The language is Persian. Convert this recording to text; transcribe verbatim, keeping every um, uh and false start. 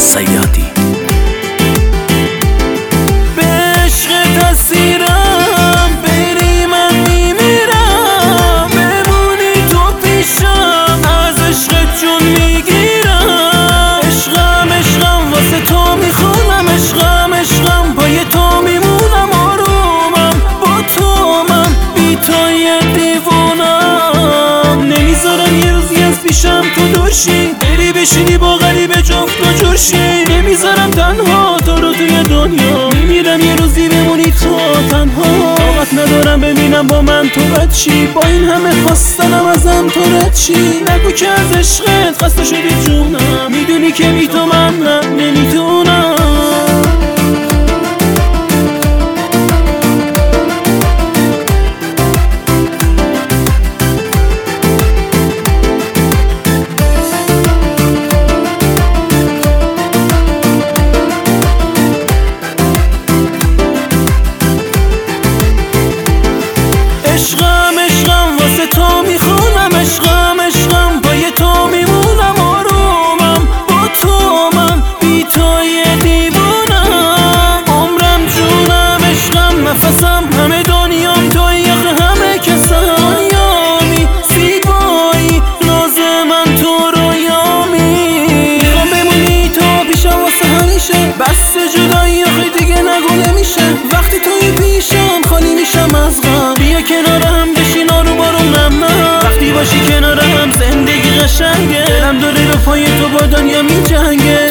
صیادی. به عشق تسیرم بری من میمیرم، بمونی تو پیشم از عشقت جون میگیرم. عشقم عشقم واسه تو میخونم، عشقم عشقم پای تو میمونم. آرومم با تو من بی تو یه دیوونم. نمیذارم یه روزی از پیشم تو دورشی، بری بشینی با غریبه جفت و جورشی. نمیذارم تنها تو رو توی دنیا، میمیرم یه روزی بمونی تو تنها. طاقت ندارم ببینم با من تو بد چی، با این همه خواستنم ازم تو رد چی. نگو که از عشقت خسته شدی جونم، میدونی که بی تو من نه نمیتونم. عشقم عشقم واسه تو میخونم، عشقم عشقم پای تو میمونم. آرومم با تو من بی تو یه دیوونم. عمرم جونم عشقم نفسم همه دنیام توی، آخه همه کسم. دنیامی زیبایی ناز من تو رویامی. میخوام بمونی تو پیشم واسه همیشه، بس جدایی آخه دیگه نگو نمیشه. وقتی توی پیشم خالی میشم از غم، بیا کنارم بشین آروم آروم نم نم. وقتی باشی کنارم زندگی قشنگه، دلم داره به پای تو با دنیا میجنگه.